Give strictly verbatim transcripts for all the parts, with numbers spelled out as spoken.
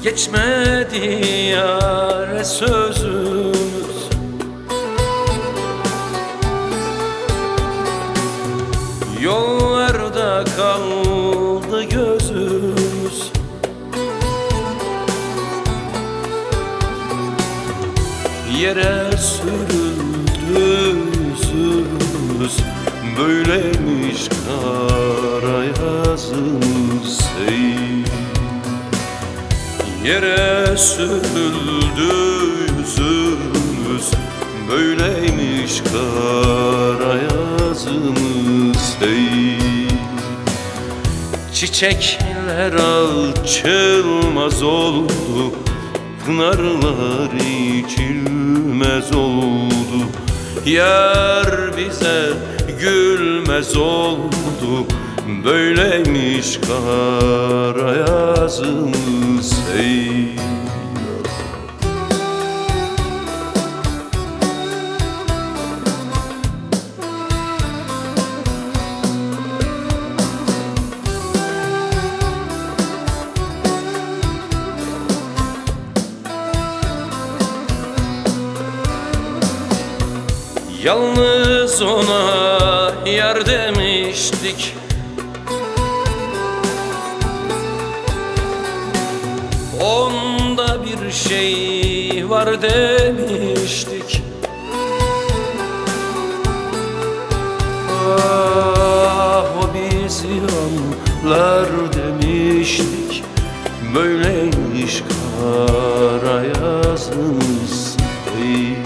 geçmedi yâre sözümüz. Yollarda kaldı gözümüz. Yere sürüldü yüzümüz. Böyleymiş kara yazımız ey. Yere sürüldü yüzümüz. Böyleymiş kara yazımız ey. Çiçekler açılmaz oldu, pınarlar içilmez oldu. Yar bize gülmez oldu, böyleymiş kara yazımız ey. Yalnız ona yar demiştik, onda bir şey var demiştik. Ah, o bizi anlar demiştik, böyleymiş kara yazımız ey.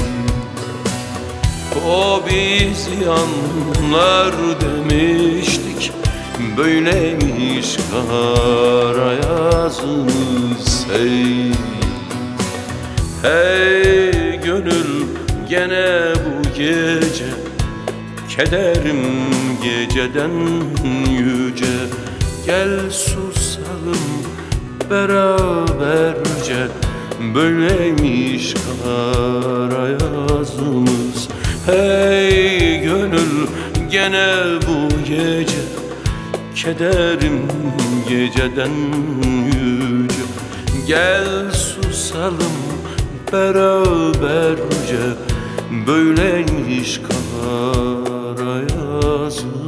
O bizi anlar demiştik, böyleymiş kara yazımız hey. Hey gönül, gene bu gece kederim geceden yüce. Gel susalım beraberce, böyleymiş kara yazımız. Hey gönül, gene bu gece kederim geceden yüce. Gel susalım beraberce, böyleymiş kara yazımız.